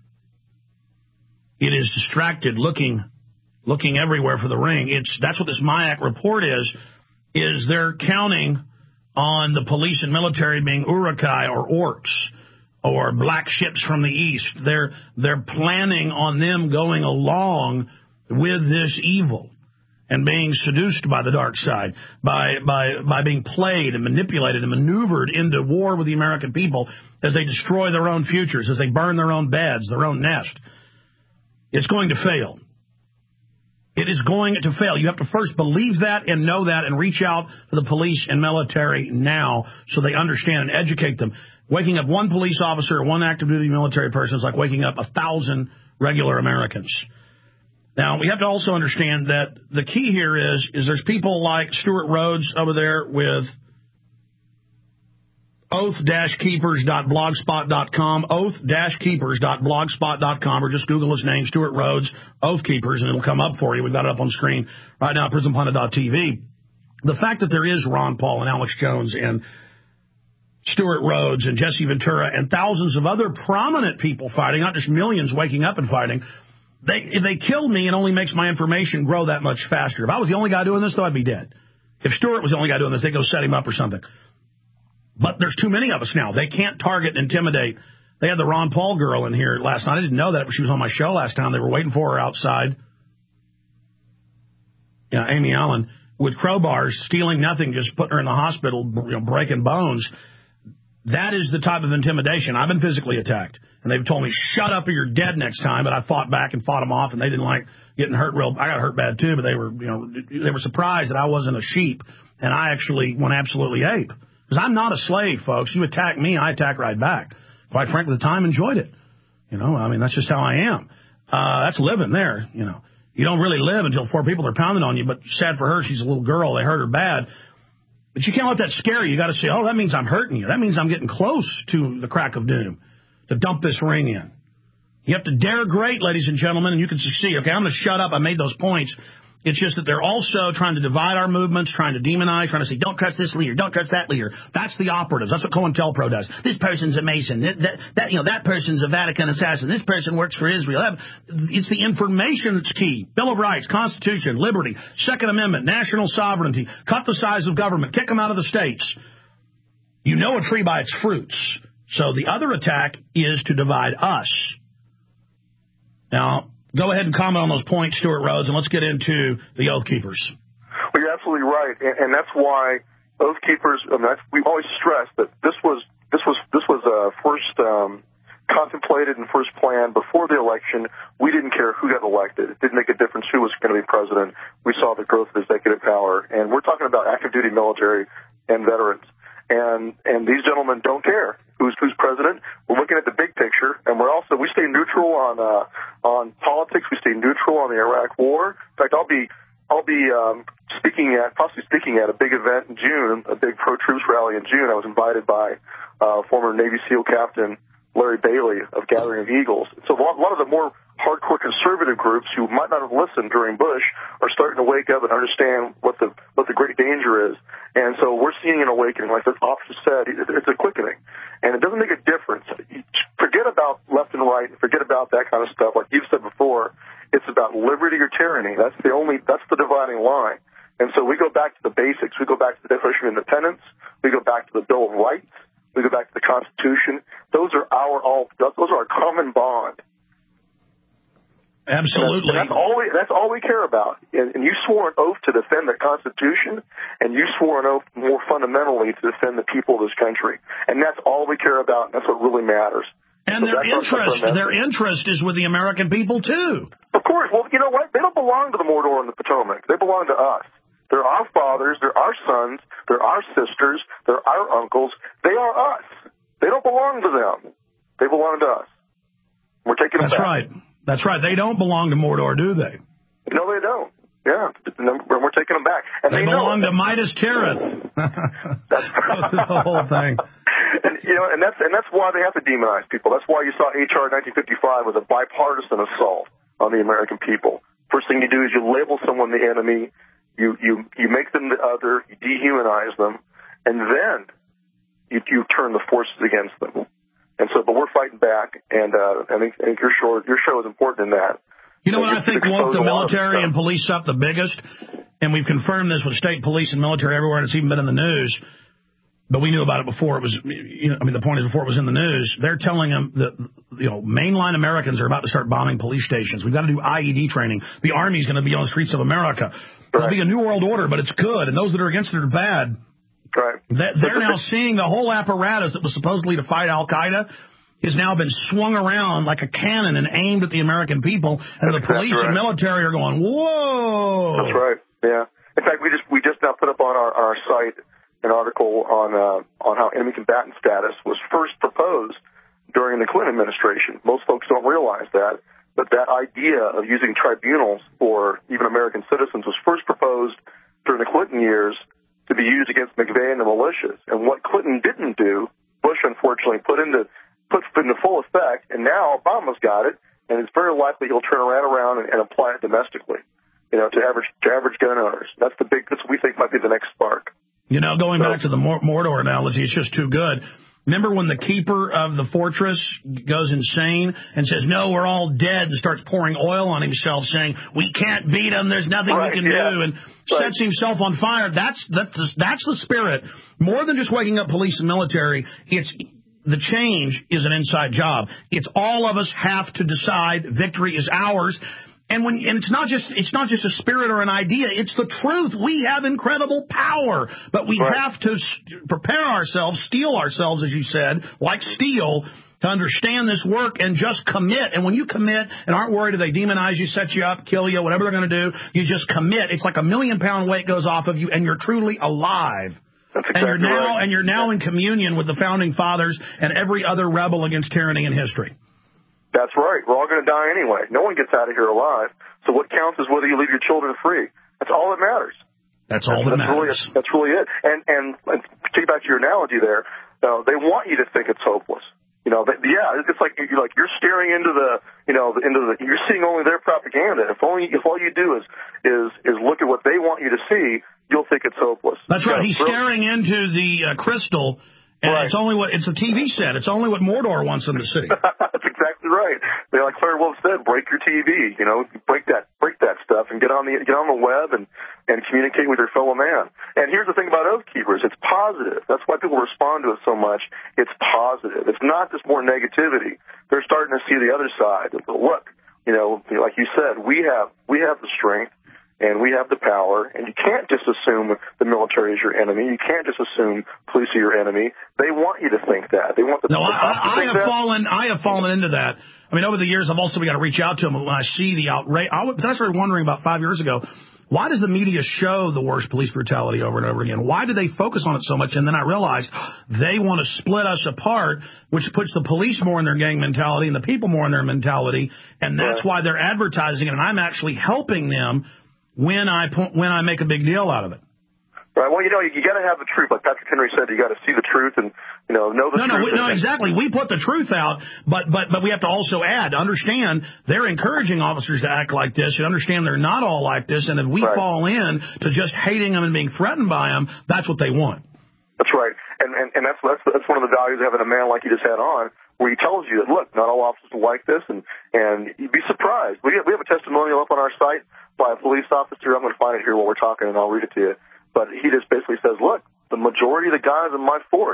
it is distracted, looking everywhere for the ring. That's what this MIAC report is they're counting on the police and military being Uruk-hai or orcs, or black ships from the east. They're planning on them going along with this evil and being seduced by the dark side, by being played and manipulated and maneuvered into war with the American people as they destroy their own futures, as they burn their own beds, their own nest. It's going to fail. It is going to fail. You have to first believe that and know that and reach out to the police and military now so they understand and educate them. Waking up one police officer or one active duty military person is like waking up 1,000 regular Americans. Now, we have to also understand that the key here is there's people like Stuart Rhodes over there with oath-keepers.blogspot.com, oath-keepers.blogspot.com, or just Google his name, Stuart Rhodes, Oath Keepers, and it'll come up for you. We've got it up on screen right now at prisonplanet.tv. The fact that there is Ron Paul and Alex Jones and Stuart Rhodes and Jesse Ventura and thousands of other prominent people fighting, not just millions waking up and fighting, if they kill me, it only makes my information grow that much faster. If I was the only guy doing this, though, I'd be dead. If Stuart was the only guy doing this, they'd go set him up or something. But there's too many of us now. They can't target and intimidate. They had the Ron Paul girl in here last night. I didn't know that, but she was on my show last time. They were waiting for her outside. Yeah, Amy Allen, with crowbars, stealing nothing, just putting her in the hospital, breaking bones. That is the type of intimidation. I've been physically attacked. And they've told me, shut up or you're dead next time. But I fought back and fought them off, and they didn't like getting hurt real. I got hurt bad, too, but they were surprised that I wasn't a sheep. And I actually went absolutely ape. Because I'm not a slave, folks. You attack me, I attack right back. Quite frankly, the time enjoyed it. That's just how I am. That's living there, You don't really live until 4 people are pounding on you, but sad for her, she's a little girl. They hurt her bad. But you can't let that scare you. You got to say, oh, that means I'm hurting you. That means I'm getting close to the crack of doom to dump this ring in. You have to dare great, ladies and gentlemen, and you can succeed. Okay, I'm going to shut up. I made those points. It's just that they're also trying to divide our movements, trying to demonize, trying to say, don't trust this leader, don't trust that leader. That's the operatives. That's what COINTELPRO does. This person's a Mason. That person's a Vatican assassin. This person works for Israel. It's the information that's key. Bill of Rights, Constitution, liberty, Second Amendment, national sovereignty, cut the size of government, kick them out of the states. You know a tree by its fruits. So the other attack is to divide us. Now, go ahead and comment on those points, Stuart Rhodes, and let's get into the Oath Keepers. Well, you're absolutely right, and that's why Oath Keepers. We've always stressed that this was first contemplated and first planned before the election. We didn't care who got elected; it didn't make a difference who was going to be president. We saw the growth of executive power, and we're talking about active duty military and veterans. And these gentlemen don't care who's president. We're looking at the big picture, and we stay neutral on politics. We stay neutral on the Iraq War. In fact, I'll be speaking at a big event in June, a big pro-troops rally in June. I was invited by former Navy SEAL Captain Larry Bailey of Gathering of Eagles. So a lot of the more hardcore conservative groups who might not have listened during Bush are starting to wake up and understand what the great danger is. And so we're seeing an awakening. Like the officer said, it's a quickening. And it doesn't make a difference. Forget about left and right. Forget about that kind of stuff. Like you've said before, it's about liberty or tyranny. That's the dividing line. And so we go back to the basics. We go back to the Declaration of Independence. We go back to the Bill of Rights. We go back to the Constitution. Those are our common bond. Absolutely. And that's all we care about. And you swore an oath to defend the Constitution, and you swore an oath more fundamentally to defend the people of this country. And that's all we care about, and that's what really matters. And their interest is with the American people, too. Of course. Well, you know what? They don't belong to the Mordor and the Potomac. They belong to us. They're our fathers. They're our sons. They're our sisters. They're our uncles. They are us. They don't belong to them. They belong to us. We're taking them back. That's right. That's right. They don't belong to Mordor, do they? No, they don't. Yeah, we're taking them back. And they belong to Midas Tirith. That's the whole thing. And that's why they have to demonize people. That's why you saw H.R. 1955 was a bipartisan assault on the American people. First thing you do is you label someone the enemy, you make them the other, you dehumanize them, and then you turn the forces against them. And so, but we're fighting back, and I think your show is important in that. You know what I think woke the military and police up the biggest, and we've confirmed this with state police and military everywhere, and it's even been in the news. But we knew about it before it was, the point is before it was in the news. They're telling them that, mainline Americans are about to start bombing police stations. We've got to do IED training. The Army's going to be on the streets of America. It'll be a new world order, but it's good. And those that are against it are bad. Right. They're now seeing the whole apparatus that was supposedly to fight Al-Qaeda has now been swung around like a cannon and aimed at the American people. And the police and military are going, whoa. That's right. Yeah. In fact, we just now put up on our site an article on how enemy combatant status was first proposed during the Clinton administration. Most folks don't realize that, but that idea of using tribunals for even American citizens was first proposed during the Clinton years to be used against McVeigh and the militias. And what Clinton didn't do, Bush unfortunately put into full effect, and now Obama's got it, and it's very likely he'll turn around and apply it domestically, to average gun owners. That's what we think might be the next spark. Going back to the Mordor analogy, it's just too good. Remember when the keeper of the fortress goes insane and says, no, we're all dead, and starts pouring oil on himself, saying, we can't beat him, there's nothing we can do, and sets himself on fire. That's the spirit. More than just waking up police and military, the change is an inside job. It's all of us have to decide victory is ours. And it's not just a spirit or an idea. It's the truth. We have incredible power, but we have to prepare ourselves, steel ourselves, as you said, like steel, to understand this work and just commit. And when you commit and aren't worried if they demonize you, set you up, kill you, whatever they're going to do, you just commit. It's like a 1,000,000-pound weight goes off of you, and you're truly alive. That's exactly right. And you're now in communion with the Founding Fathers and every other rebel against tyranny in history. That's right. We're all going to die anyway. No one gets out of here alive. So what counts is whether you leave your children free. That's all that matters. That's all that matters. That's really it. And to take back to your analogy there, they want you to think it's hopeless. It's like you're staring into you're seeing only their propaganda. If all you do is look at what they want you to see, you'll think it's hopeless. That's right. He's staring into the crystal. And it's a TV set. It's only what Mordor wants them to see. That's exactly right. Like Claire Wolf said, break your TV, break that stuff and get on the web and communicate with your fellow man. And here's the thing about Oath Keepers. It's positive. That's why people respond to it so much. It's positive. It's not just more negativity. They're starting to see the other side. Look, like you said, we have the strength. And we have the power, and you can't just assume the military is your enemy. You can't just assume police are your enemy. They want you to think that. They want the I have fallen into that. Over the years, I've also got to reach out to them when I see the outrage. I started wondering about 5 years ago, why does the media show the worst police brutality over and over again? Why do they focus on it so much? And then I realized they want to split us apart, which puts the police more in their gang mentality and the people more in their mentality, and that's why they're advertising it, and I'm actually helping them when I make a big deal out of it. Right. Well, you got to have the truth. Like Patrick Henry said, you got to see the truth and know the truth. No, exactly. We put the truth out, but we have to also understand they're encouraging officers to act like this and understand they're not all like this. And if we fall in to just hating them and being threatened by them, that's what they want. That's right. And that's one of the values of having a man like you just had on, where he tells you that, look, not all officers will like this, and you'd be surprised. We have a testimonial up on our site by a police officer. I'm going to find it here while we're talking, and I'll read it to you. But he just basically says, look, the majority of the guys in my force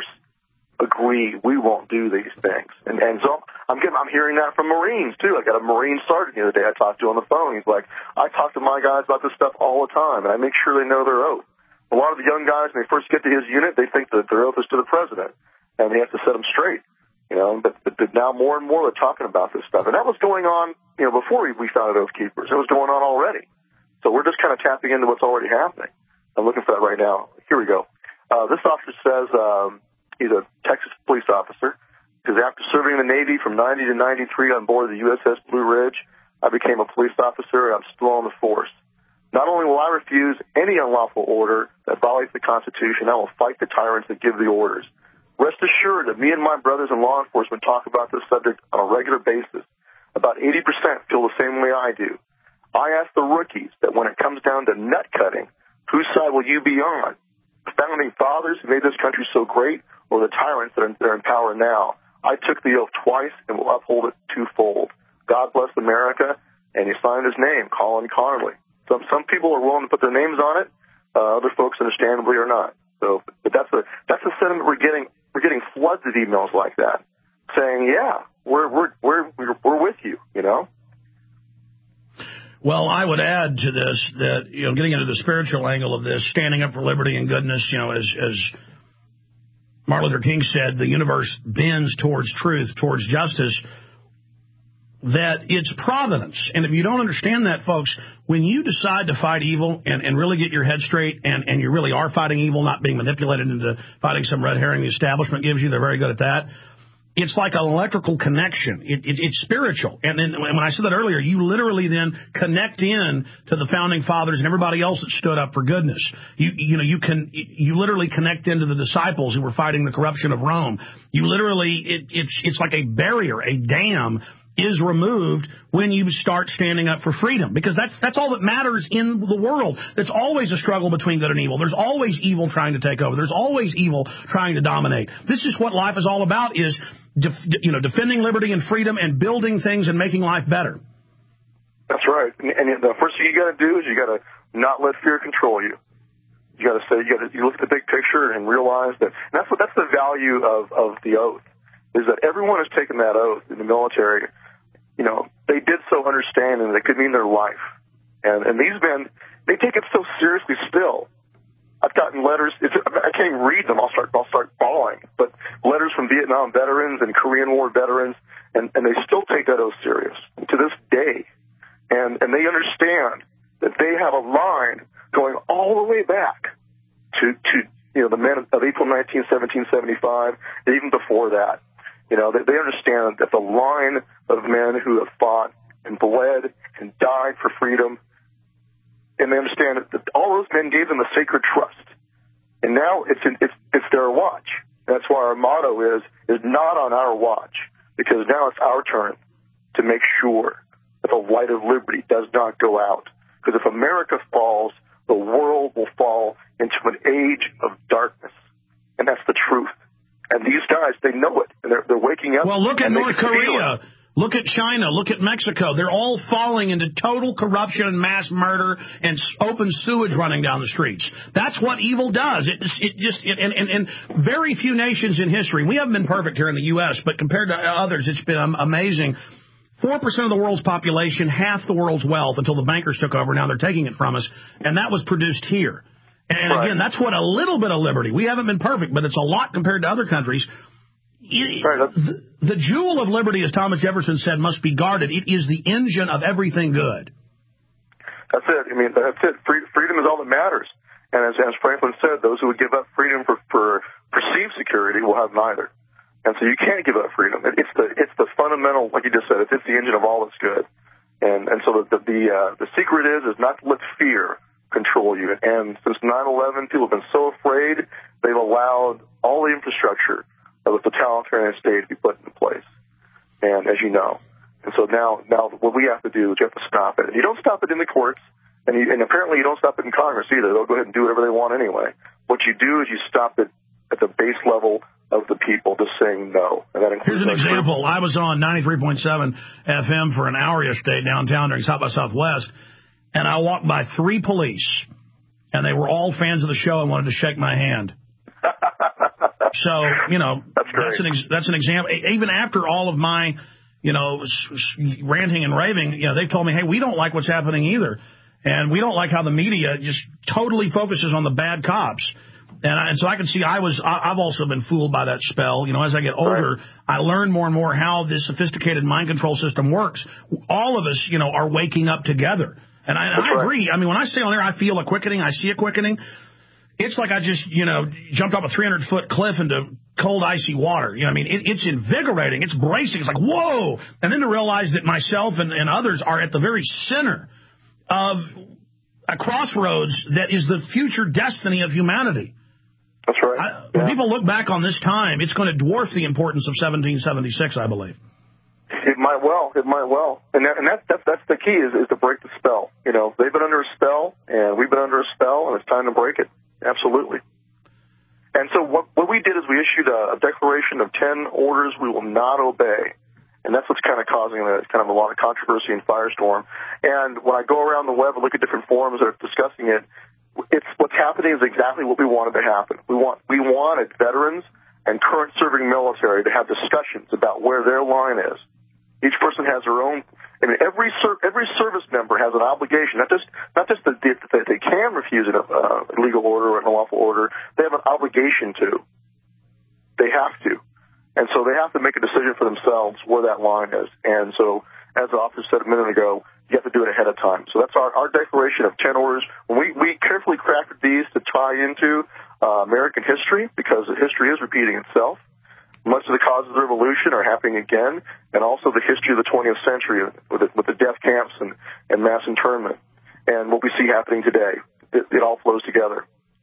agree we won't do these things. And so I'm hearing that from Marines, too. I got a Marine sergeant the other day I talked to on the phone. He's like, I talk to my guys about this stuff all the time, and I make sure they know their oath. A lot of the young guys, when they first get to his unit, they think that their oath is to the president, and they have to set them straight. But now more and more they're talking about this stuff. And that was going on, before we founded Oath Keepers. It was going on already. So we're just kind of tapping into what's already happening. I'm looking for that right now. Here we go. This officer says he's a Texas police officer. Because after serving in the Navy from 90 to 93 on board the USS Blue Ridge, I became a police officer, and I'm still on the force. Not only will I refuse any unlawful order that violates the Constitution, I will fight the tyrants that give the orders. Rest assured that me and my brothers in law enforcement talk about this subject on a regular basis. About 80% feel the same way I do. I ask the rookies that when it comes down to nut cutting, whose side will you be on? The founding fathers who made this country so great, or the tyrants that are in power now? I took the oath twice and will uphold it twofold. God bless America, and he signed his name, Colin Connolly. Some people are willing to put their names on it. Other folks, understandably, are not. So, but that's the sentiment we're floods of emails like that, saying, "Yeah, we're with you," you know. Well, I would add to this that, getting into the spiritual angle of this, standing up for liberty and goodness, as Martin Luther King said, the universe bends towards truth, towards justice, that it's providence. And if you don't understand that, folks, when you decide to fight evil and really get your head straight and you really are fighting evil, not being manipulated into fighting some red herring the establishment gives you, they're very good at that. It's like an electrical connection. It's spiritual. And then when I said that earlier, you literally then connect in to the founding fathers and everybody else that stood up for goodness. You literally connect into the disciples who were fighting the corruption of Rome. You literally, it's like a barrier, a dam is removed when you start standing up for freedom, because that's all that matters in the world. There's always a struggle between good and evil. There's always evil trying to take over. There's always evil trying to dominate. This is what life is all about, is defending liberty and freedom and building things and making life better. That's right. And the first thing you got to do is you got to not let fear control you. You got to say, you look at the big picture and realize that, and that's the value of the oath, is that everyone has taken that oath in the military. They did so understanding that it could mean their life. And these men, they take it so seriously still. I've gotten letters, I can't even read them, I'll start bawling, but letters from Vietnam veterans and Korean War veterans, and they still take that oath serious to this day. And they understand that they have a line going all the way back to the men of April 19, 1775, and even before that. They understand that the line of men who have fought and bled and died for freedom, and they understand that all those men gave them a sacred trust. And now it's their watch. That's why our motto is not on our watch, because now it's our turn to make sure that the light of liberty does not go out. Because if America falls, the world will fall into an age of darkness. And that's the truth. And these guys, they know it, and they're waking up. Well, look at North Korea. Look at China. Look at Mexico. They're all falling into total corruption and mass murder and open sewage running down the streets. That's what evil does. And very few nations in history. We haven't been perfect here in the U.S., but compared to others, it's been amazing. 4% of the world's population, half the world's wealth until the bankers took over. Now they're taking it from us, and that was produced here. And again, that's what a little bit of liberty. We haven't been perfect, but it's a lot compared to other countries. The jewel of liberty, as Thomas Jefferson said, must be guarded. It is the engine of everything good. That's it. That's it. Freedom is all that matters. And as Franklin said, those who would give up freedom for perceived security will have neither. And so you can't give up freedom. It's the fundamental, like you just said, it's the engine of all that's good. And so the secret is not to let fear control you. And since 9/11, people have been so afraid, they've allowed all the infrastructure of a totalitarian state to be put into place. And as you know, and so now what we have to do is you have to stop it. And you don't stop it in the courts, and apparently you don't stop it in Congress either. They'll go ahead and do whatever they want anyway. What you do is you stop it at the base level of the people just saying no. And that includes. Here's an example. I was on 93.7 FM for an hour yesterday downtown during South by Southwest, and I walked by 3 police, and they were all fans of the show and wanted to shake my hand. So, that's an example. Even after all of my, ranting and raving, they told me, hey, we don't like what's happening either. And we don't like how the media just totally focuses on the bad cops. And so I can see I've also been fooled by that spell. As I get older, I learn more and more how this sophisticated mind control system works. All of us, are waking up together. And I agree. When I stay on there, I feel a quickening. I see a quickening. It's like I just, jumped off a 300-foot cliff into cold, icy water. It's invigorating. It's bracing. It's like, whoa. And then to realize that myself and others are at the very center of a crossroads that is the future destiny of humanity. That's right. When people look back on this time, it's going to dwarf the importance of 1776, I believe. It might well. And that's the key is to break the spell. They've been under a spell, and we've been under a spell, and it's time to break it. Absolutely. And so what we did is we issued a declaration of 10 orders we will not obey. And that's what's kind of causing a lot of controversy and firestorm. And when I go around the web and look at different forums that are discussing it, what's happening is exactly what we wanted to happen. We wanted veterans, and current serving military to have discussions about where their line is. Each person has their own. I mean, every service member has an obligation, not just that they can refuse a legal order or an unlawful order. They have an obligation to. They have to, and so they have to make a decision for themselves where that line is. And so, as the officer said a minute ago, you have to do it ahead of time. So that's our declaration of 10 orders. When we carefully crafted these to tie into American history, because history is repeating itself. Much of the causes of the revolution are happening again, and also the history of the 20th century with the death camps and mass internment, and what we see happening today. It all flows together.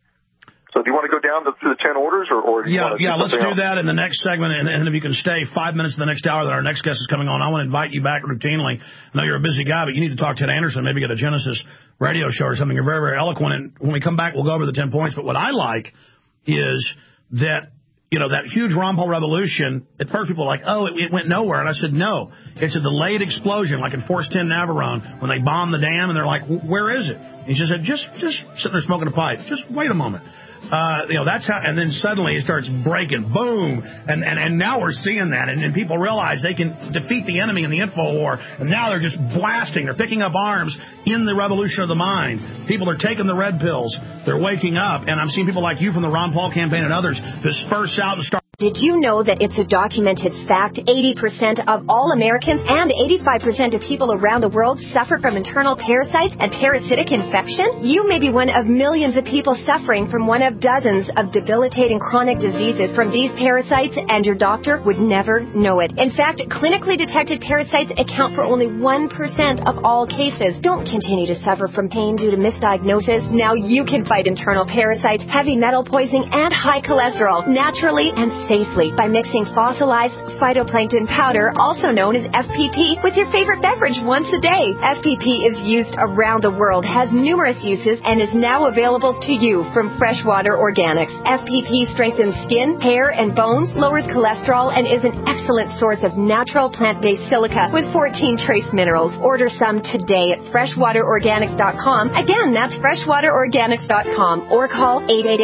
So do you want to go down to the 10 orders? Or do you want to let's do that in the next segment, and if you can stay 5 minutes to the next hour that our next guest is coming on, I want to invite you back routinely. I know you're a busy guy, but you need to talk to Ted Anderson, maybe get a Genesis radio show or something. You're very, very eloquent, and when we come back, we'll go over the 10 points. But what I like is that, that huge Ron Paul revolution, at first people were like, oh, it went nowhere. And I said, no, it's a delayed explosion, like in Force 10 Navarone, when they bombed the dam, and they're like, where is it? And he just said, just sitting there smoking a pipe. Just wait a moment. That's how, and then suddenly it starts breaking, boom, and now we're seeing that, and people realize they can defeat the enemy in the info war, and now they're just blasting, they're picking up arms in the revolution of the mind. People are taking the red pills, they're waking up, and I'm seeing people like you from the Ron Paul campaign and others disperse out and start. Did you know that it's a documented fact 80% of all Americans and 85% of people around the world suffer from internal parasites and parasitic infection? You may be one of millions of people suffering from one of dozens of debilitating chronic diseases from these parasites, and your doctor would never know it. In fact, clinically detected parasites account for only 1% of all cases. Don't continue to suffer from pain due to misdiagnosis. Now you can fight internal parasites, heavy metal poisoning, and high cholesterol naturally and safely by mixing fossilized phytoplankton powder, also known as FPP, with your favorite beverage once a day. FPP is used around the world, has numerous uses, and is now available to you from Freshwater Organics. FPP strengthens skin, hair, and bones, lowers cholesterol, and is an excellent source of natural plant-based silica with 14 trace minerals. Order some today at freshwaterorganics.com. Again, that's freshwaterorganics.com, or call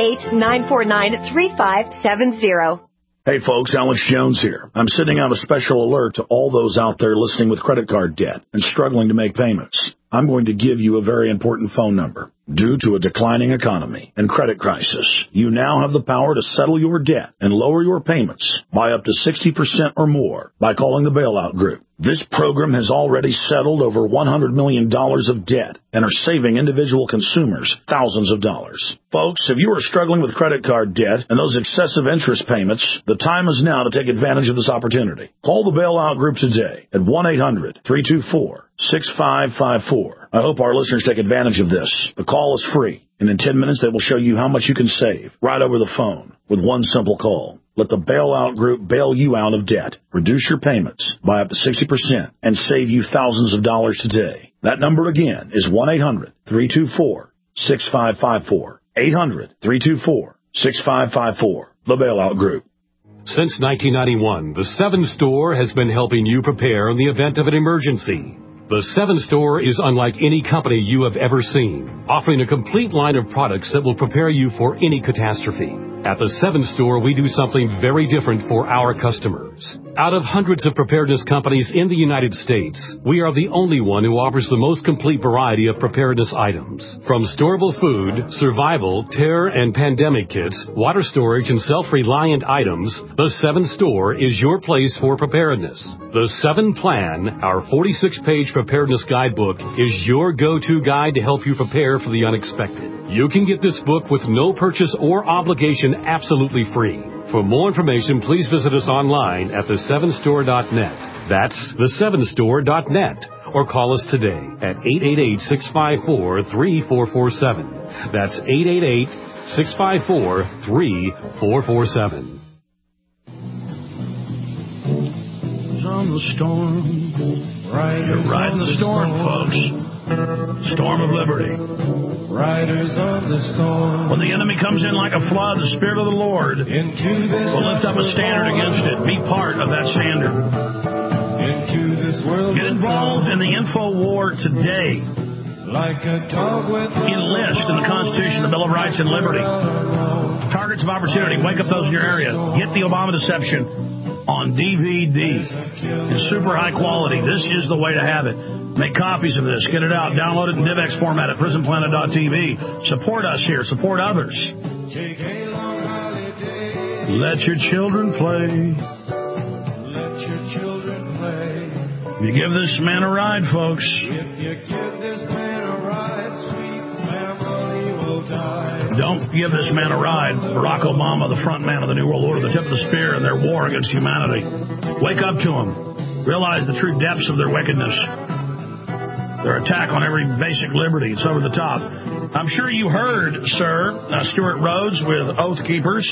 888-949-3570. Hey folks, Alex Jones here. I'm sending out a special alert to all those out there listening with credit card debt and struggling to make payments. I'm going to give you a very important phone number. Due to a declining economy and credit crisis, you now have the power to settle your debt and lower your payments by up to 60% or more by calling the Bailout Group. This program has already settled over $100 million of debt and are saving individual consumers thousands of dollars. Folks, if you are struggling with credit card debt and those excessive interest payments, the time is now to take advantage of this opportunity. Call the Bailout Group today at 1-800-324-6554. I hope our listeners take advantage of this. The call is free, and in 10 minutes they will show you how much you can save right over the phone with one simple call. Let the Bailout Group bail you out of debt, reduce your payments by up to 60%, and save you thousands of dollars today. That number again is 1-800-324-6554. 800-324-6554. The Bailout Group. Since 1991, the 7 Store has been helping you prepare in the event of an emergency. The 7 Store is unlike any company you have ever seen, offering a complete line of products that will prepare you for any catastrophe. At the 7 Store, we do something very different for our customers. Out of hundreds of preparedness companies in the United States, we are the only one who offers the most complete variety of preparedness items. From storable food, survival, terror, and pandemic kits, water storage, and self-reliant items, the 7 Store is your place for preparedness. The 7 Plan, our 46-page preparedness guidebook, is your go-to guide to help you prepare for the unexpected. You can get this book with no purchase or obligation absolutely free. For more information, please visit us online at the7store.net. That's the7store.net. Or call us today at 888-654-3447. That's 888-654-3447. On the storm. You're riding the storm, folks. Storm of liberty. Riders on the storm. When the enemy comes in like a flood, the Spirit of the Lord will lift up a standard against it. Be part of that standard. Get involved in the info war today. Like a dog with enlist in the Constitution, the Bill of Rights, and Liberty. Target Targets of Opportunity. Wake up those in your area. Get the Obama Deception on DVD in super high quality. This is the way to have it. Make copies of this. Get it out. Download it in DivX format at prisonplanet.tv. Support us here. Support others. Let your children play. Let your children play. You give this man a ride, folks. If you give this man a ride, sweet family will die. Don't give this man a ride. Barack Obama, the front man of the New World Order, the tip of the spear in their war against humanity. Wake up to them. Realize the true depths of their wickedness. Their attack on every basic liberty. It's over the top. I'm sure you heard, sir, Stuart Rhodes with Oath Keepers,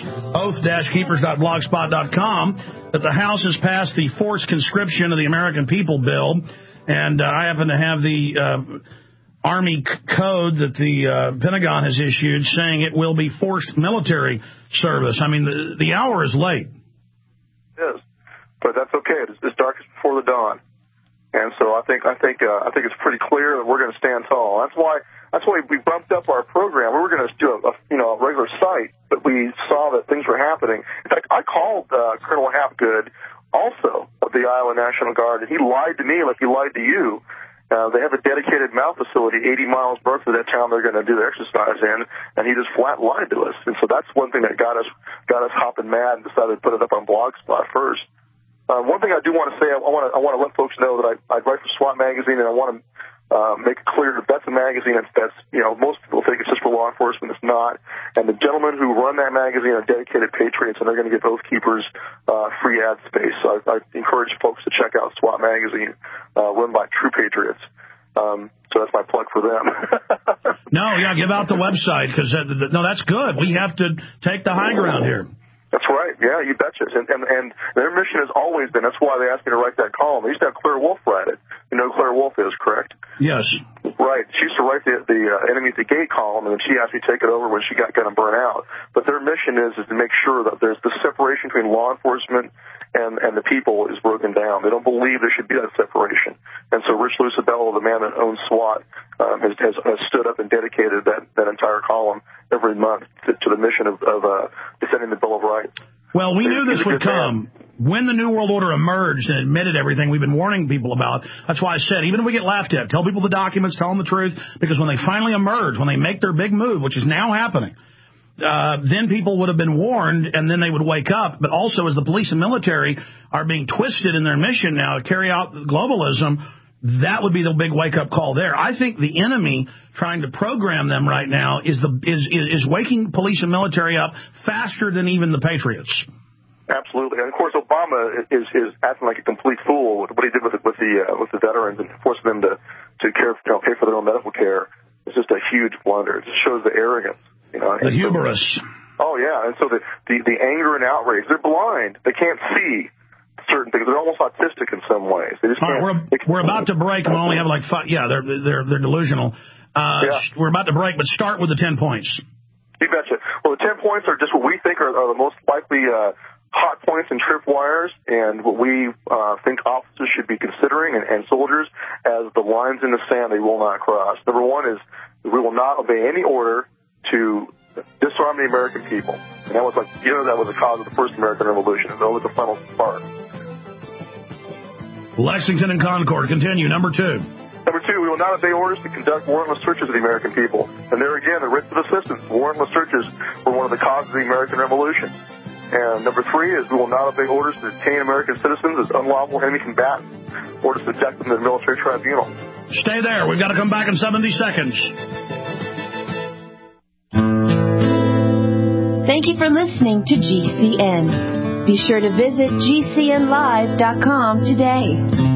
oath-keepers.blogspot.com, that the House has passed the Forced Conscription of the American People bill, and I happen to have the Army code that the Pentagon has issued saying it will be forced military service. I mean, the hour is late. It is, but that's okay. It's darkest before the dawn. And so I think it's pretty clear that we're going to stand tall. That's why we bumped up our program. We were going to do a regular site, but we saw that things were happening. In fact, I called Colonel Hapgood, also of the Iowa National Guard, and he lied to me like he lied to you. They have a dedicated MOU facility 80 miles north of that town they're going to do the exercise in, and he just flat lied to us. And so that's one thing that got us hopping mad and decided to put it up on Blogspot first. One thing I do want to say, I want to let folks know that I write for SWAT Magazine, and I want to make it clear that that's a magazine that's most people think it's just for law enforcement. It's not. And the gentlemen who run that magazine are dedicated patriots, and they're going to give Oath Keepers free ad space. So I encourage folks to check out SWAT Magazine, run by true patriots. So that's my plug for them. Give out the website, because that's good. We have to take the high ground here. That's right. Yeah, you betcha. And their mission has always been, that's why they asked me to write that column. They used to have Claire Wolfe write it. You know who Claire Wolfe is, correct? Yes. Right. She used to write the Enemy at the Gate column, and then she asked me to take it over when she got kind of burnt out. But their mission is to make sure that there's the separation between law enforcement and the people is broken down. They don't believe there should be that separation. And so Rich Lucibello, the man that owns SWAT, has stood up and dedicated that entire column every month to the mission of defending the Bill of Rights. Well, we knew this would come. When the New World Order emerged and admitted everything we've been warning people about, that's why I said, even if we get laughed at, tell people the documents, tell them the truth, because when they finally emerge, when they make their big move, which is now happening, then people would have been warned, and then they would wake up. But also, as the police and military are being twisted in their mission now to carry out globalism, that would be the big wake-up call there. I think the enemy trying to program them right now is waking police and military up faster than even the patriots. Absolutely, and of course, Obama is acting like a complete fool with what he did with the veterans and forcing them to pay for their own medical care. It's just a huge blunder. It just shows the arrogance, the hubris. Oh yeah, and so the anger and outrage. They're blind. They can't see certain things. They're almost autistic in some ways. They just can't. We're about to break, and we only have like 5. Yeah, they're delusional. We're about to break, but start with the 10 points. You betcha. Well, the 10 points are just what we think are the most likely hot points and tripwires, and what we think officers should be considering, and soldiers, as the lines in the sand they will not cross. Number one is we will not obey any order to disarm the American people. And that was that was the cause of the first American Revolution. That was the final spark. Lexington and Concord, continue. Number two. Number two, we will not obey orders to conduct warrantless searches of the American people. And there again, the writs of assistance. Warrantless searches were one of the causes of the American Revolution. And number three is we will not obey orders to detain American citizens as unlawful enemy combatants or to subject them to the military tribunal. Stay there. We've got to come back in 70 seconds. Thank you for listening to GCN. Be sure to visit GCNlive.com today.